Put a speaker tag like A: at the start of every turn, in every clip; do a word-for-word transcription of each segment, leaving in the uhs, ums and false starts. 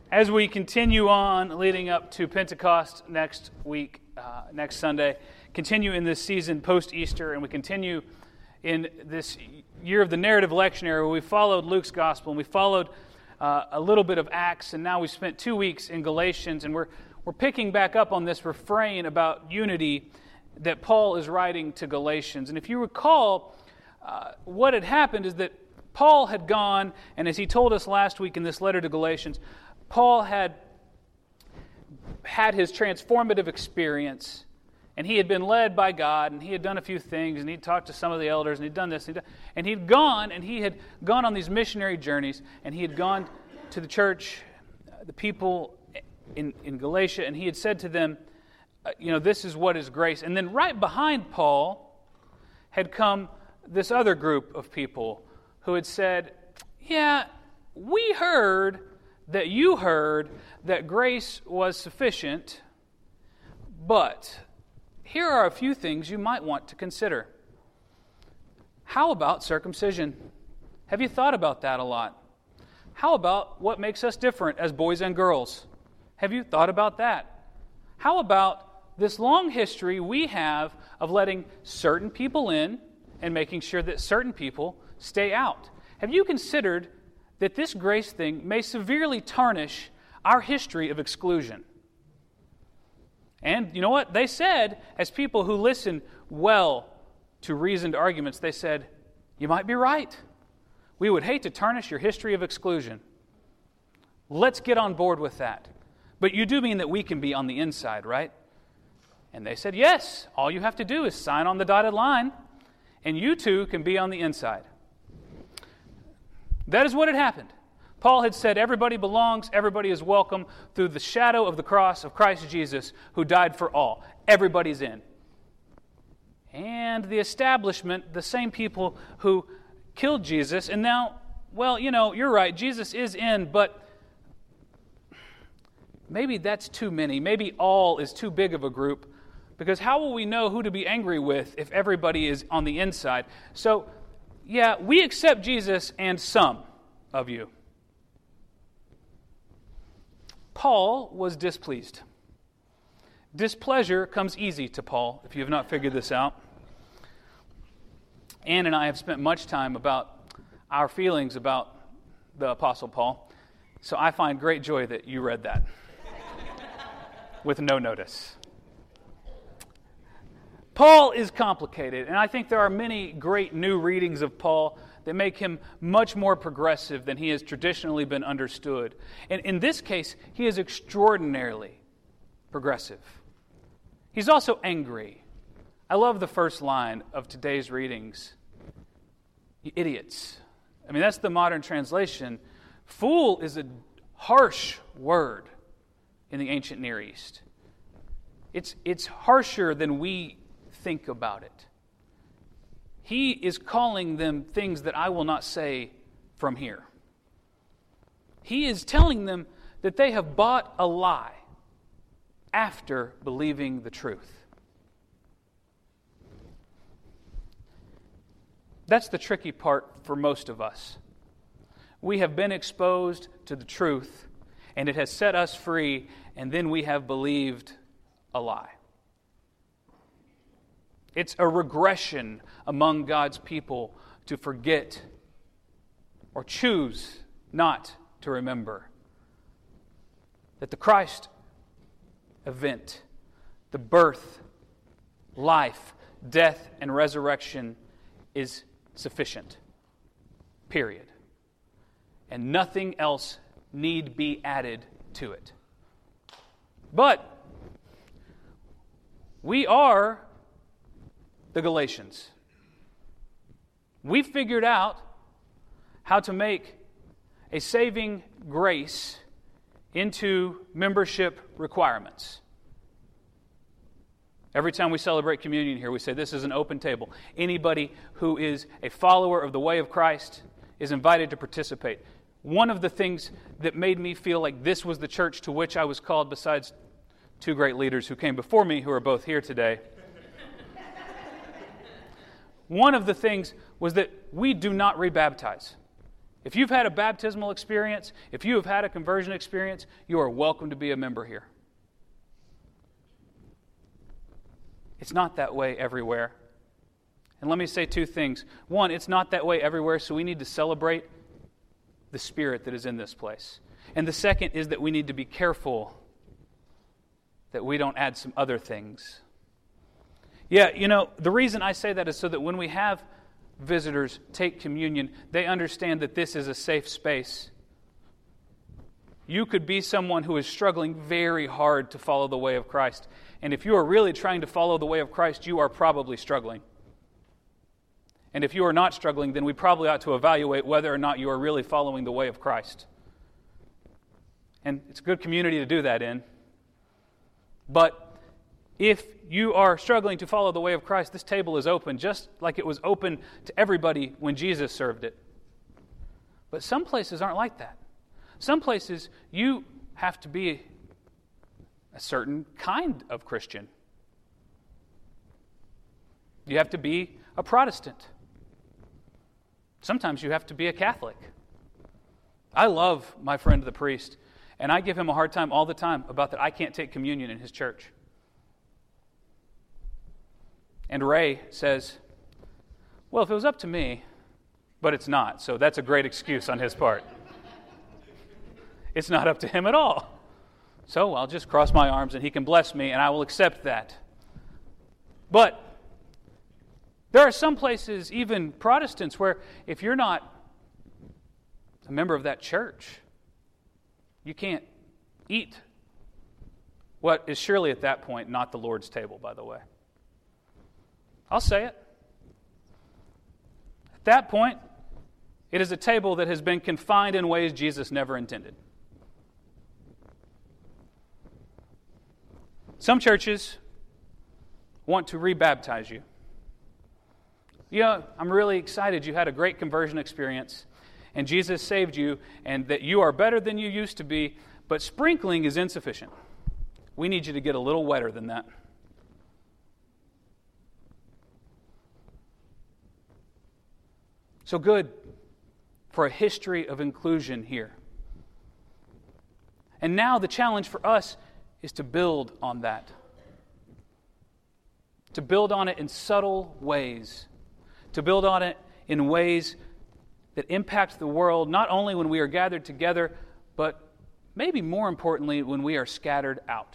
A: As we continue on leading up to Pentecost next week, uh, next Sunday, continue in this season post-Easter, and we continue in this year of the narrative lectionary where we followed Luke's gospel, and we followed uh, a little bit of Acts, and now we spent two weeks in Galatians, and we're we're picking back up on this refrain about unity that Paul is writing to Galatians. And if you recall, uh, what had happened is that Paul had gone, and as he told us last week in this letter to Galatians, Paul had had his transformative experience, and he had been led by God, and he had done a few things, and he'd talked to some of the elders, and he'd done this, and he'd, done, and he'd gone, and he had gone on these missionary journeys, and he had gone to the church, the people in, in Galatia, and he had said to them, uh, you know, this is what is grace. And then right behind Paul had come this other group of people who had said, yeah, we heard that you heard that grace was sufficient, but here are a few things you might want to consider. How about circumcision? Have you thought about that a lot? How about what makes us different as boys and girls? Have you thought about that? How about this long history we have of letting certain people in and making sure that certain people stay out? Have you considered that this grace thing may severely tarnish our history of exclusion? And you know what? They said, as people who listen well to reasoned arguments, they said, you might be right. We would hate to tarnish your history of exclusion. Let's get on board with that. But you do mean that we can be on the inside, right? And they said, yes. All you have to do is sign on the dotted line, and you too can be on the inside. That is what had happened. Paul had said everybody belongs, everybody is welcome through the shadow of the cross of Christ Jesus who died for all. Everybody's in. And the establishment, the same people who killed Jesus, and now, well, you know, you're right, Jesus is in, but maybe that's too many. Maybe all is too big of a group, because how will we know who to be angry with if everybody is on the inside? So, yeah, we accept Jesus and some of you. Paul was displeased. Displeasure comes easy to Paul, if you have not figured this out. Ann and I have spent much time about our feelings about the Apostle Paul, so I find great joy that you read that with no notice. Paul is complicated, and I think there are many great new readings of Paul that make him much more progressive than he has traditionally been understood. And in this case, he is extraordinarily progressive. He's also angry. I love the first line of today's readings. You idiots. I mean, that's the modern translation. Fool is a harsh word in the ancient Near East. It's, it's harsher than we think about it. He is calling them things that I will not say from here. He is telling them that they have bought a lie after believing the truth. That's the tricky part for most of us. We have been exposed to the truth, and it has set us free, and then we have believed a lie. It's a regression among God's people to forget or choose not to remember that the Christ event, the birth, life, death, and resurrection is sufficient. Period. And nothing else need be added to it. But we are the Galatians. We figured out how to make a saving grace into membership requirements. Every time we celebrate communion here, we say this is an open table. Anybody who is a follower of the way of Christ is invited to participate. One of the things that made me feel like this was the church to which I was called, besides two great leaders who came before me, who are both here today, one of the things was that we do not rebaptize. If you've had a baptismal experience, if you have had a conversion experience, you are welcome to be a member here. It's not that way everywhere. And let me say two things. One, it's not that way everywhere, so we need to celebrate the Spirit that is in this place. And the second is that we need to be careful that we don't add some other things. Yeah, you know, the reason I say that is so that when we have visitors take communion, they understand that this is a safe space. You could be someone who is struggling very hard to follow the way of Christ. And if you are really trying to follow the way of Christ, you are probably struggling. And if you are not struggling, then we probably ought to evaluate whether or not you are really following the way of Christ. And it's a good community to do that in. But if you are struggling to follow the way of Christ, this table is open, just like it was open to everybody when Jesus served it. But some places aren't like that. Some places you have to be a certain kind of Christian. You have to be a Protestant. Sometimes you have to be a Catholic. I love my friend the priest, and I give him a hard time all the time about that I can't take communion in his church. And Ray says, well, if it was up to me, but it's not, so that's a great excuse on his part. It's not up to him at all. So I'll just cross my arms and he can bless me and I will accept that. But there are some places, even Protestants, where if you're not a member of that church, you can't eat what is surely at that point not the Lord's table, by the way. I'll say it. At that point, it is a table that has been confined in ways Jesus never intended. Some churches want to rebaptize you. You know, I'm really excited you had a great conversion experience and Jesus saved you and that you are better than you used to be, but sprinkling is insufficient. We need you to get a little wetter than that. So good for a history of inclusion here. And now the challenge for us is to build on that. To build on it in subtle ways. To build on it in ways that impact the world, not only when we are gathered together, but maybe more importantly, when we are scattered out.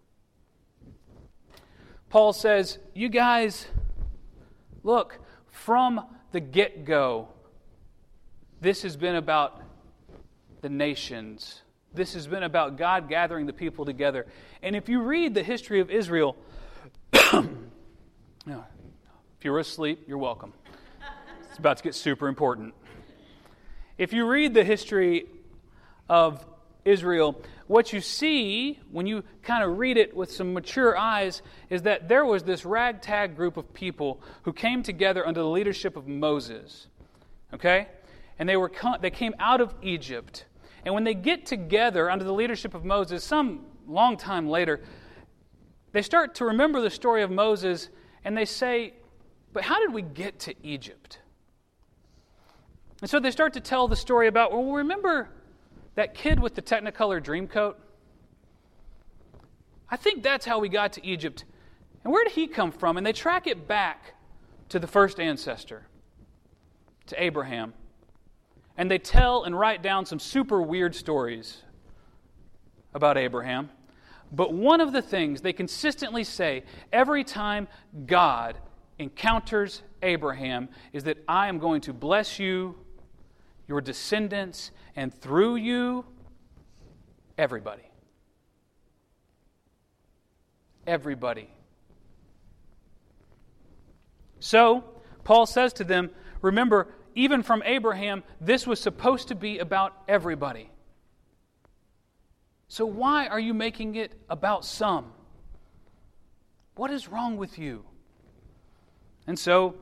A: Paul says, you guys, look, from the get-go, this has been about the nations. This has been about God gathering the people together. And if you read the history of Israel, if you were asleep, you're welcome. It's about to get super important. If you read the history of Israel, what you see when you kind of read it with some mature eyes is that there was this ragtag group of people who came together under the leadership of Moses. Okay? And they were they came out of Egypt. And when they get together under the leadership of Moses, some long time later, they start to remember the story of Moses and they say, but how did we get to Egypt? And so they start to tell the story about, well, remember that kid with the Technicolor Dreamcoat? I think that's how we got to Egypt. And where did he come from? And they track it back to the first ancestor, to Abraham. And they tell and write down some super weird stories about Abraham. But one of the things they consistently say every time God encounters Abraham is that I am going to bless you, your descendants, and through you, everybody. Everybody. So, Paul says to them, remember, even from Abraham, this was supposed to be about everybody. So why are you making it about some? What is wrong with you? And so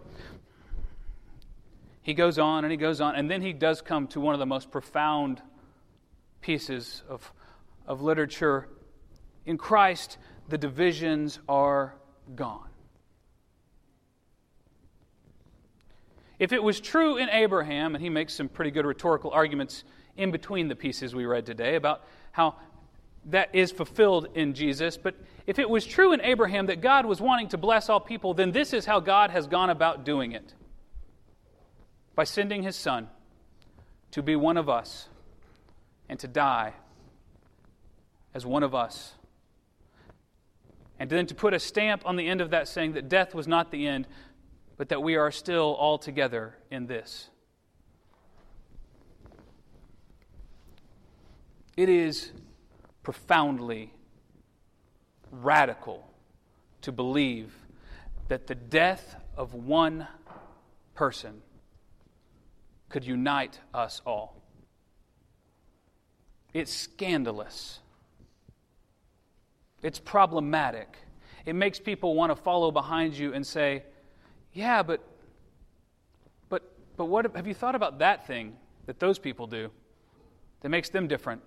A: he goes on and he goes on, and then he does come to one of the most profound pieces of, of literature. In Christ, the divisions are gone. If it was true in Abraham, and he makes some pretty good rhetorical arguments in between the pieces we read today about how that is fulfilled in Jesus, but if it was true in Abraham that God was wanting to bless all people, then this is how God has gone about doing it. By sending His Son to be one of us and to die as one of us. And then to put a stamp on the end of that saying that death was not the end, but that we are still all together in this. It is profoundly radical to believe that the death of one person could unite us all. It's scandalous. It's problematic. It makes people want to follow behind you and say, yeah, but but but what have you thought about that thing that those people do that makes them different?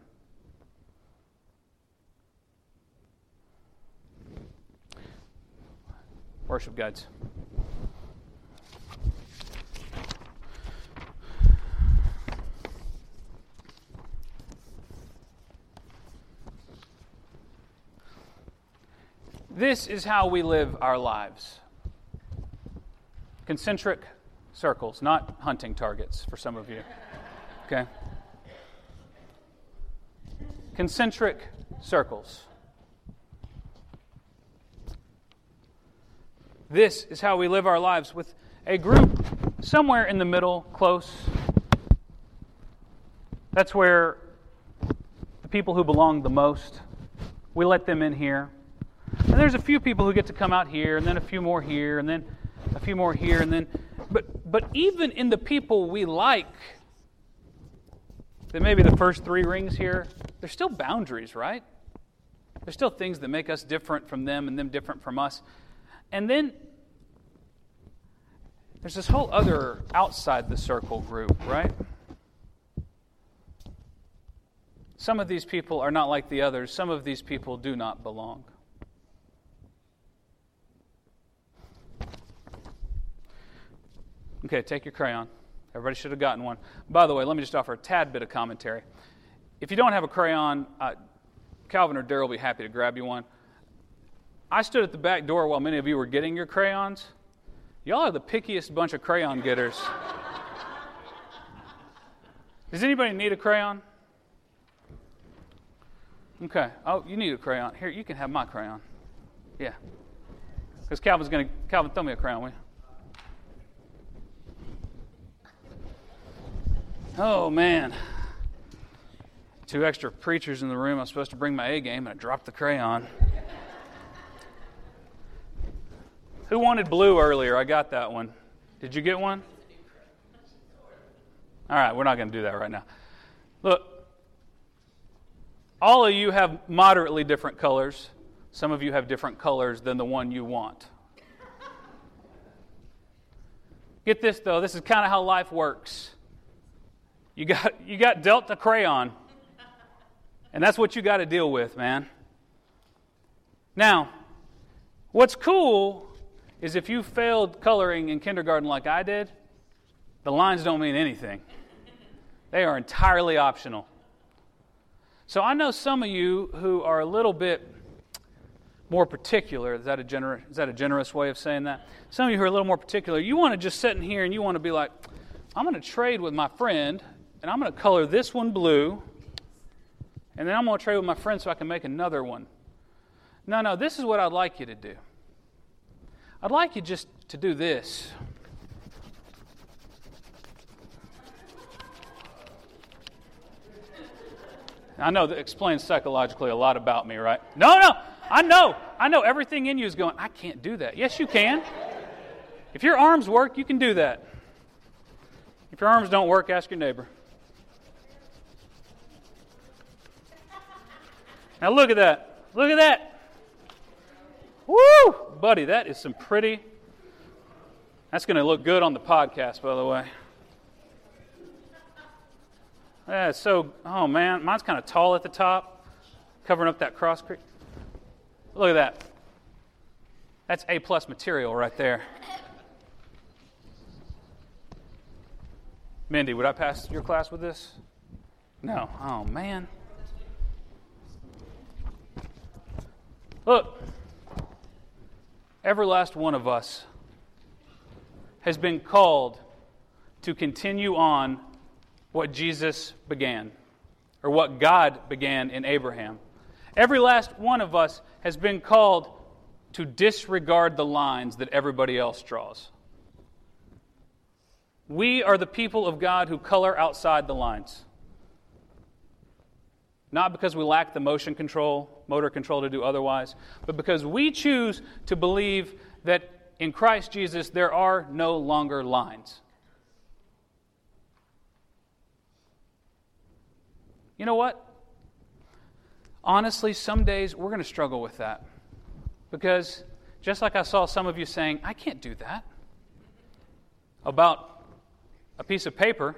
A: Worship guides. This is how we live our lives. Concentric circles, not hunting targets for some of you. Okay? Concentric circles. This is how we live our lives, with a group somewhere in the middle, close. That's where the people who belong the most, we let them in here. And there's a few people who get to come out here, and then a few more here, and then a few more here, and then... But, but even in the people we like, that maybe the first three rings here, there's still boundaries, right? There's still things that make us different from them and them different from us. And then there's this whole other outside the circle group, right? Some of these people are not like the others. Some of these people do not belong. Okay, take your crayon. Everybody should have gotten one. By the way, let me just offer a tad bit of commentary. If you don't have a crayon, uh, Calvin or Daryl will be happy to grab you one. I stood at the back door while many of you were getting your crayons. Y'all are the pickiest bunch of crayon getters. Does anybody need a crayon? Okay. Oh, you need a crayon. Here, you can have my crayon. Yeah. Because Calvin's going to... Calvin, throw me a crayon, will you? Oh, man. Two extra preachers in the room. I was supposed to bring my A game, and I dropped the crayon. Who wanted blue earlier? I got that one. Did you get one? All right, we're not going to do that right now. Look, all of you have moderately different colors. Some of you have different colors than the one you want. Get this, though. This is kind of how life works. You got you got dealt a crayon, and that's what you got to deal with, man. Now, what's cool is if you failed coloring in kindergarten like I did, the lines don't mean anything. They are entirely optional. So I know some of you who are a little bit more particular. Is that a gener- is that a generous way of saying that? Some of you who are a little more particular, you want to just sit in here and you want to be like, I'm going to trade with my friend, and I'm going to color this one blue, and then I'm going to trade with my friend so I can make another one. No, no, this is what I'd like you to do. I'd like you just to do this. I know that explains psychologically a lot about me, right? No, no, I know. I know everything in you is going, I can't do that. Yes, you can. If your arms work, you can do that. If your arms don't work, ask your neighbor. Now look at that. Look at that. Woo! Buddy, that is some pretty... That's going to look good on the podcast, by the way. That's so... Oh, man. Mine's kind of tall at the top, covering up that cross creek. Look at that. That's A-plus material right there. Mindy, would I pass your class with this? No. Oh, man. Look, every last one of us has been called to continue on what Jesus began, or what God began in Abraham. Every last one of us has been called to disregard the lines that everybody else draws. We are the people of God who color outside the lines. Not because we lack the motion control, motor control to do otherwise, but because we choose to believe that in Christ Jesus there are no longer lines. You know what? Honestly, some days we're going to struggle with that. Because just like I saw some of you saying, I can't do that about a piece of paper,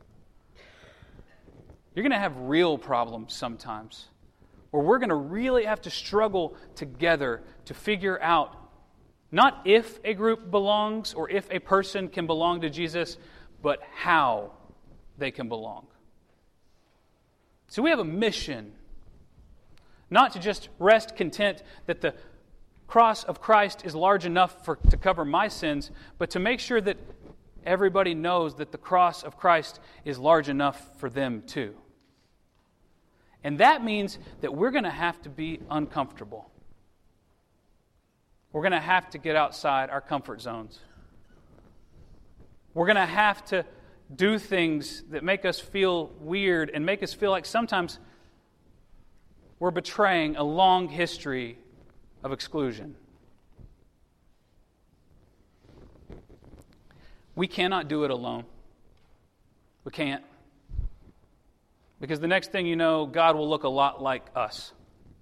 A: you're going to have real problems sometimes, where we're going to really have to struggle together to figure out not if a group belongs or if a person can belong to Jesus, but how they can belong. So we have a mission, not to just rest content that the cross of Christ is large enough for to cover my sins, but to make sure that everybody knows that the cross of Christ is large enough for them too. And that means that we're going to have to be uncomfortable. We're going to have to get outside our comfort zones. We're going to have to do things that make us feel weird and make us feel like sometimes we're betraying a long history of exclusion. We cannot do it alone. We can't. Because the next thing you know, God will look a lot like us.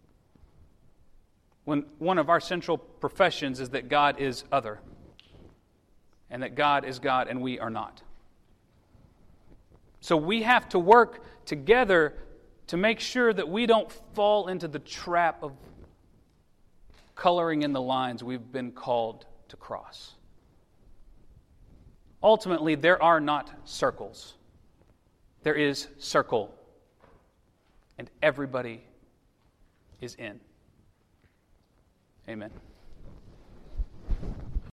A: When one of our central professions is that God is other, and that God is God and we are not. So we have to work together to make sure that we don't fall into the trap of coloring in the lines we've been called to cross. Ultimately, there are not circles. There is circle. And everybody is in. Amen.